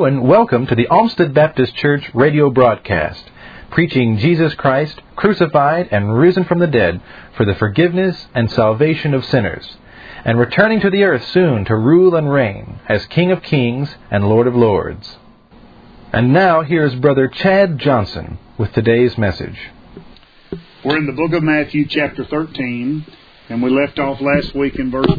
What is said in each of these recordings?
Hello and welcome to the Olmsted Baptist Church radio broadcast, preaching Jesus Christ, crucified and risen from the dead for the forgiveness and salvation of sinners, and returning to the earth soon to rule and reign as King of Kings and Lord of Lords. And now here's Brother Chad Johnson with today's message. We're in the book of Matthew chapter 13, and we left off last week in verse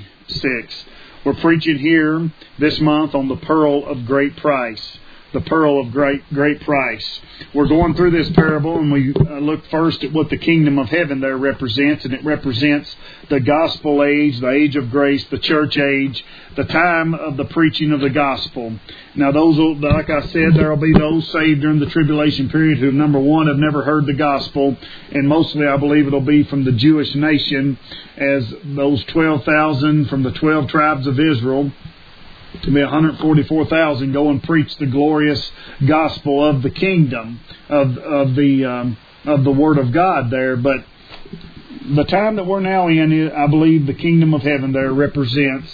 46. We're preaching here this month on the pearl of great price. The pearl of great price. We're going through this parable, and we look first at what the kingdom of heaven there represents, and it represents the gospel age, the age of grace, the church age, the time of the preaching of the gospel. Now, those, like I said, there will be those saved during the tribulation period who, number one, have never heard the gospel, and mostly I believe it'll be from the Jewish nation, as those 12,000 from the 12 tribes of Israel, to be 144,000, go and preach the glorious gospel of the kingdom of the Word of God there. But the time that we're now in, I believe the kingdom of heaven there represents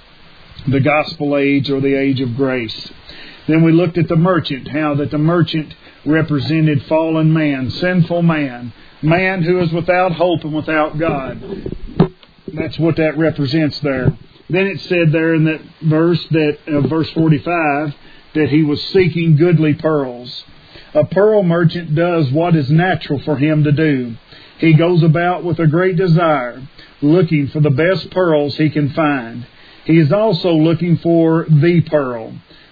the gospel age or the age of grace. Then we looked at the merchant, how that the merchant represented fallen man, sinful man, man who is without hope and without God. That's what that represents there. Then it said there in that verse, verse 45, that he was seeking goodly pearls. A pearl merchant does what is natural for him to do. He goes about with a great desire, looking for the best pearls he can find. He is also looking for the pearl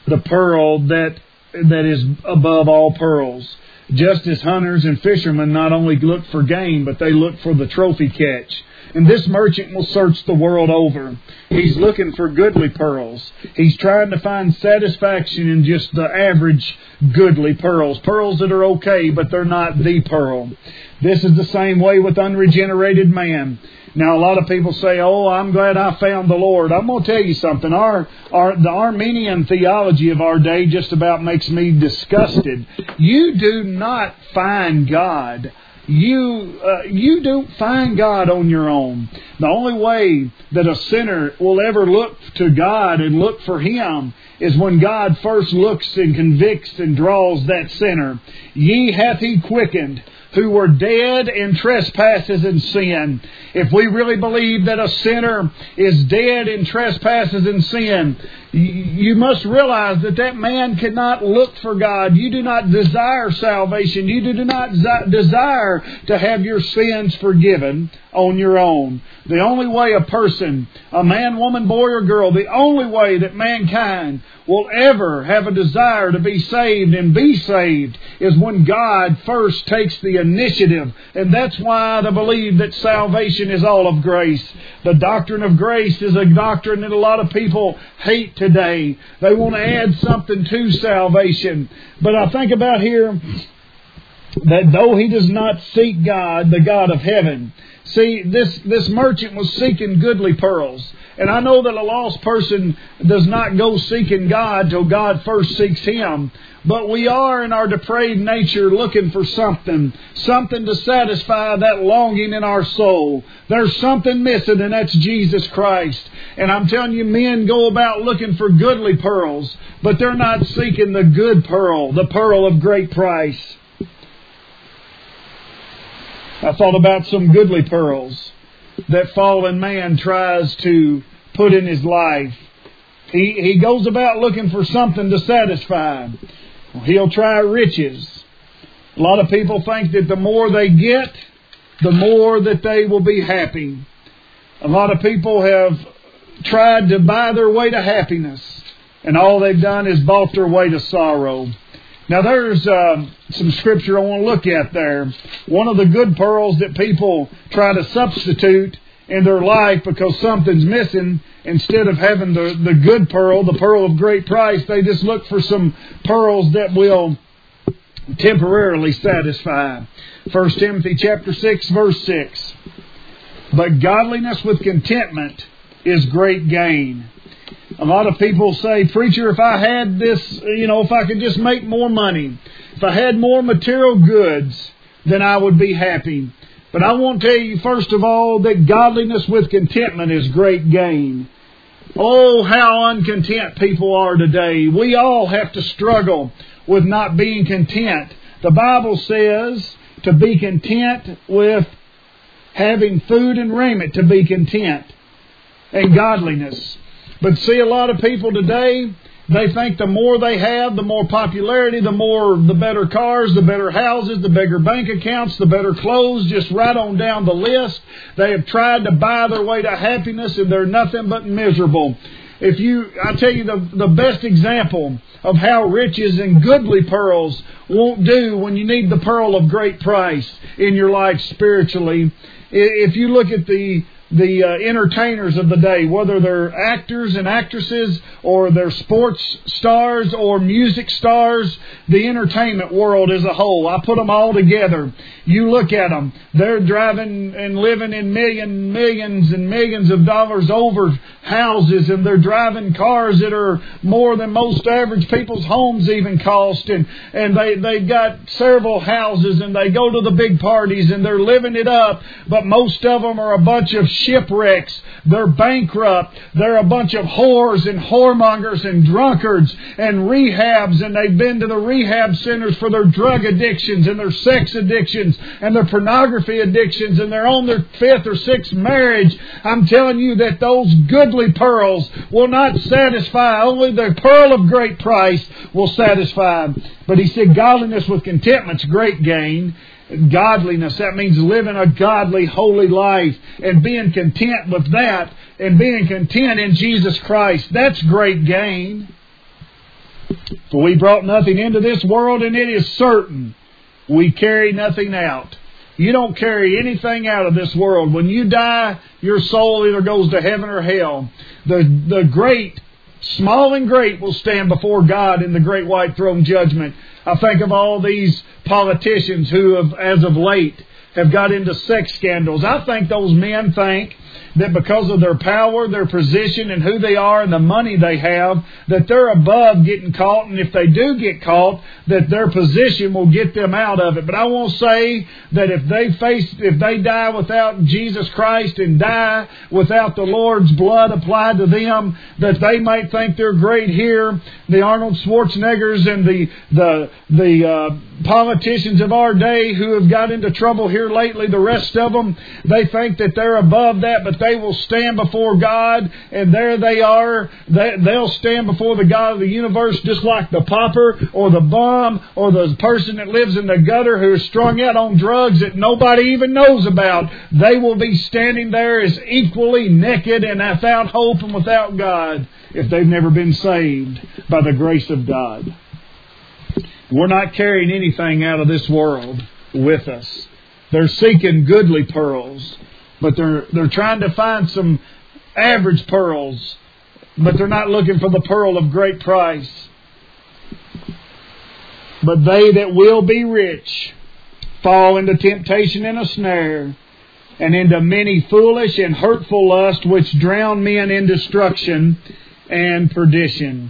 that is above all pearls. Just as hunters and fishermen not only look for game, but they look for the trophy catch. And this merchant will search the world over. He's looking for goodly pearls. He's trying to find satisfaction in just the average goodly pearls. Pearls that are okay, but they're not the pearl. This is the same way with unregenerated man. Now, a lot of people say, "Oh, I'm glad I found the Lord." I'm going to tell you something. The Arminian theology of our day just about makes me disgusted. You do not find God. You don't find God on your own. The only way that a sinner will ever look to God and look for Him is when God first looks and convicts and draws that sinner. Ye hath He quickened, who were dead in trespasses and sin. If we really believe that a sinner is dead in trespasses and sin, you must realize that man cannot look for God. You do not desire salvation. You do not desire to have your sins forgiven on your own. The only way a person, a man, woman, boy, or girl, the only way that mankind will ever have a desire to be saved and be saved is when God first takes the initiative. And that's why I believe that salvation is all of grace. The doctrine of grace is a doctrine that a lot of people hate today. They want to add something to salvation. But I think about here that though he does not seek God, the God of heaven, see, this merchant was seeking goodly pearls. And I know that a lost person does not go seeking God till God first seeks him. But we are in our depraved nature looking for something to satisfy that longing in our soul. There's something missing, and that's Jesus Christ. And I'm telling you, men go about looking for goodly pearls, but they're not seeking the good pearl, the pearl of great price. I thought about some goodly pearls that fallen man tries to put in his life. He goes about looking for something to satisfy. He'll try riches. A lot of people think that the more they get, the more that they will be happy. A lot of people have tried to buy their way to happiness, and all they've done is bought their way to sorrow. Now, there's some scripture I want to look at there. One of the good pearls that people try to substitute in their life because something's missing, instead of having the good pearl, the pearl of great price, they just look for some pearls that will temporarily satisfy. 1 Timothy chapter 6, verse 6. But godliness with contentment is great gain. A lot of people say, "Preacher, if I had this, if I could just make more money, if I had more material goods, then I would be happy." But I want to tell you, first of all, that godliness with contentment is great gain. Oh, how uncontent people are today. We all have to struggle with not being content. The Bible says to be content with having food and raiment, to be content, and godliness. But see, a lot of people today, they think the more they have, the more popularity, the better cars, the better houses, the bigger bank accounts, the better clothes, just right on down the list. They have tried to buy their way to happiness, and they're nothing but miserable. I tell you the best example of how riches and goodly pearls won't do when you need the pearl of great price in your life spiritually. If you look at the entertainers of the day, whether they're actors and actresses or they're sports stars or music stars, the entertainment world as a whole, I put them all together. You look at them, they're driving and living in millions and millions of dollars over houses, and they're driving cars that are more than most average people's homes even cost, and they've got several houses, and they go to the big parties and they're living it up, but most of them are a bunch of shipwrecks. They're bankrupt. They're a bunch of whores and whoremongers and drunkards and rehabs, and they've been to the rehab centers for their drug addictions and their sex addictions and their pornography addictions, and they're on their 5th or 6th marriage. I'm telling you that those goodly pearls will not satisfy. Only the pearl of great price will satisfy. But he said godliness with contentment's great gain. Godliness, that means living a godly, holy life and being content with that, and being content in Jesus Christ. That's great gain. For we brought nothing into this world, and it is certain we carry nothing out. You don't carry anything out of this world. When you die, your soul either goes to heaven or hell. The great, small and great, will stand before God in the great white throne judgment. I think of all these politicians who have, as of late, have got into sex scandals. I think those men think that because of their power, their position, and who they are and the money they have, that they're above getting caught. And if they do get caught, that their position will get them out of it. But I won't say that if they die without Jesus Christ and die without the Lord's blood applied to them, that they might think they're great here. The Arnold Schwarzeneggers and the politicians of our day who have got into trouble here lately, the rest of them, they think that they're above that, but they will stand before God, and there they are. They'll stand before the God of the universe just like the pauper or the bum or the person that lives in the gutter who is strung out on drugs that nobody even knows about. They will be standing there as equally naked and without hope and without God if they've never been saved by the grace of God. We're not carrying anything out of this world with us. They're seeking goodly pearls, but they're trying to find some average pearls, but they're not looking for the pearl of great price. But they that will be rich fall into temptation and a snare, and into many foolish and hurtful lusts, which drown men in destruction and perdition.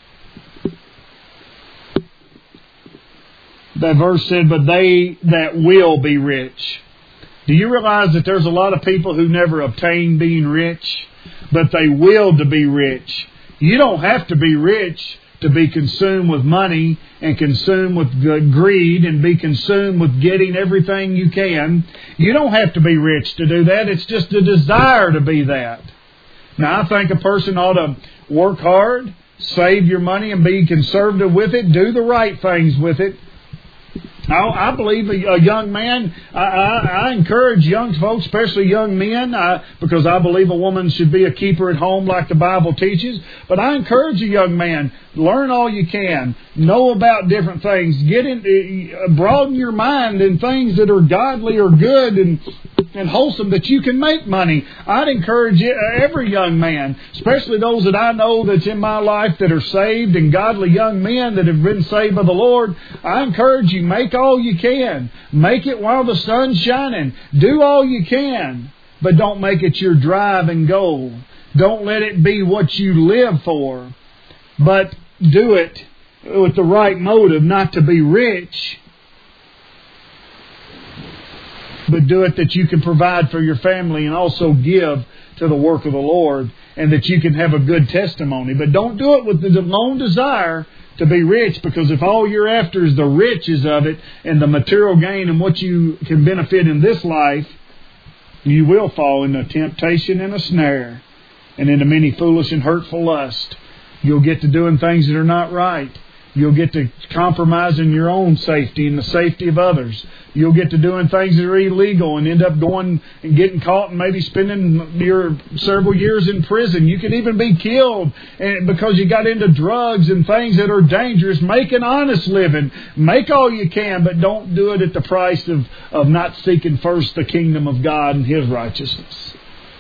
That verse said, but they that will be rich. Do you realize that there's a lot of people who never obtain being rich, but they will to be rich? You don't have to be rich to be consumed with money and consumed with greed and be consumed with getting everything you can. You don't have to be rich to do that. It's just a desire to be that. Now, I think a person ought to work hard, save your money and be conservative with it, do the right things with it. I believe a young man, I encourage young folks, especially young men, because I believe a woman should be a keeper at home like the Bible teaches. But I encourage a young man, learn all you can, know about different things, broaden your mind in things that are godly or good and wholesome, that you can make money. I'd encourage every young man, especially those that I know that's in my life that are saved and godly young men that have been saved by the Lord. I encourage you, make all you can. Make it while the sun's shining. Do all you can, but don't make it your driving goal. Don't let it be what you live for, but do it with the right motive, not to be rich, but do it that you can provide for your family and also give to the work of the Lord. and that you can have a good testimony. But don't do it with the lone desire to be rich, because if all you're after is the riches of it and the material gain and what you can benefit in this life, you will fall into temptation and a snare and into many foolish and hurtful lusts. You'll get to doing things that are not right. You'll get to compromising your own safety and the safety of others. You'll get to doing things that are illegal and end up going and getting caught and maybe spending your several years in prison. You can even be killed because you got into drugs and things that are dangerous. Make an honest living. Make all you can, but don't do it at the price of not seeking first the kingdom of God and His righteousness,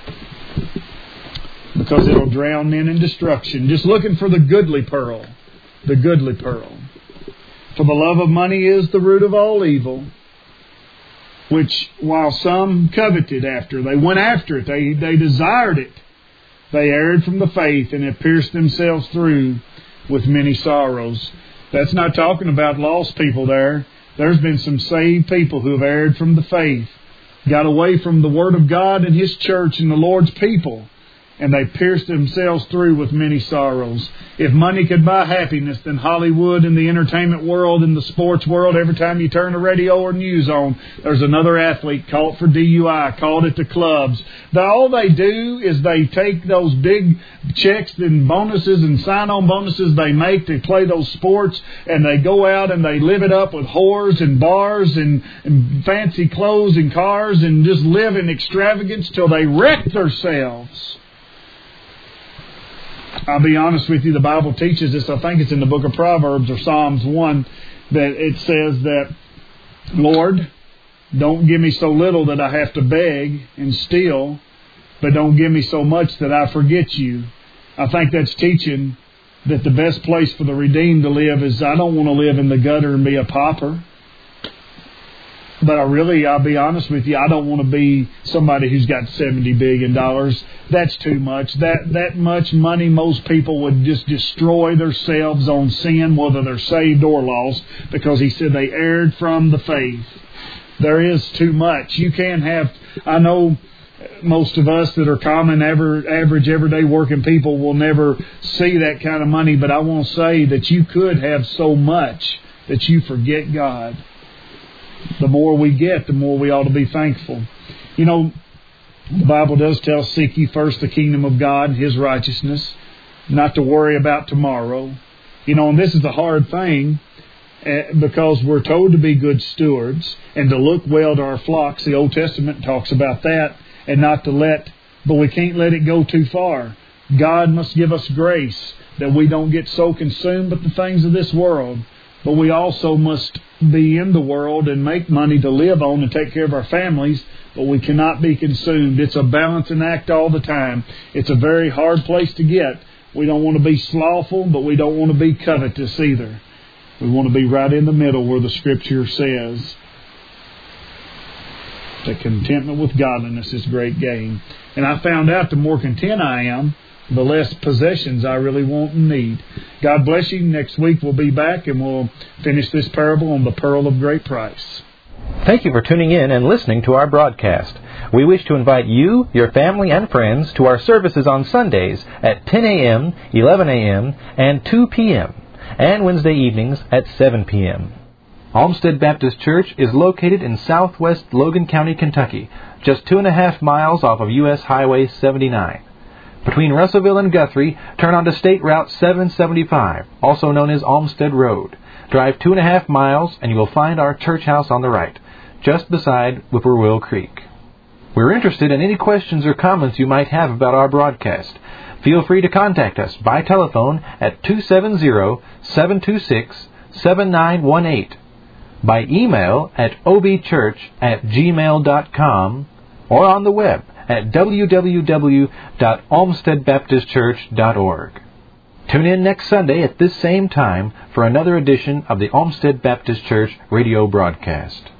because it'll drown men in destruction. Just looking for the goodly pearl. The goodly pearl. For the love of money is the root of all evil, which while some coveted after, they went after it, they desired it, they erred from the faith and have pierced themselves through with many sorrows. That's not talking about lost people there. There's been some saved people who have erred from the faith, got away from the Word of God and His church and the Lord's people, and they pierced themselves through with many sorrows. If money could buy happiness, then Hollywood and the entertainment world and the sports world, every time you turn the radio or news on, there's another athlete caught for DUI, called at the clubs. All they do is they take those big checks and bonuses and sign-on bonuses they make to play those sports, and they go out and they live it up with whores and bars and fancy clothes and cars and just live in extravagance till they wreck themselves. I'll be honest with you, the Bible teaches us, I think it's in the book of Proverbs or Psalms 1, that it says that, Lord, don't give me so little that I have to beg and steal, but don't give me so much that I forget you. I think that's teaching that the best place for the redeemed to live is, I don't want to live in the gutter and be a pauper. But I'll be honest with you, I don't want to be somebody who's got $70 billion. That's too much. That much money, most people would just destroy themselves on sin, whether they're saved or lost, because He said they erred from the faith. There is too much. You can't have, I know most of us that are common, average, everyday working people will never see that kind of money, but I want to say that you could have so much that you forget God. The more we get, the more we ought to be thankful. You know, the Bible does tell, seek ye first the kingdom of God and His righteousness, not to worry about tomorrow. You know, and this is a hard thing because we're told to be good stewards and to look well to our flocks. The Old Testament talks about that, and not to but we can't let it go too far. God must give us grace that we don't get so consumed with the things of this world. But we also must be in the world and make money to live on and take care of our families, but we cannot be consumed. It's a balancing act all the time. It's a very hard place to get. We don't want to be slothful, but we don't want to be covetous either. We want to be right in the middle where the Scripture says that contentment with godliness is great gain. And I found out the more content I am, the less possessions I really want and need. God bless you. Next week we'll be back and we'll finish this parable on the pearl of great price. Thank you for tuning in and listening to our broadcast. We wish to invite you, your family, and friends to our services on Sundays at 10 a.m., 11 a.m., and 2 p.m., and Wednesday evenings at 7 p.m. Olmsted Baptist Church is located in southwest Logan County, Kentucky, just 2.5 miles off of U.S. Highway 79. Between Russellville and Guthrie, turn onto State Route 775, also known as Olmsted Road. Drive 2.5 miles and you will find our church house on the right, just beside Whippoorwill Creek. We're interested in any questions or comments you might have about our broadcast. Feel free to contact us by telephone at 270-726-7918, by email at obchurch@gmail.com, or on the web at www.olmstedbaptistchurch.org. Tune in next Sunday at this same time for another edition of the Olmsted Baptist Church radio broadcast.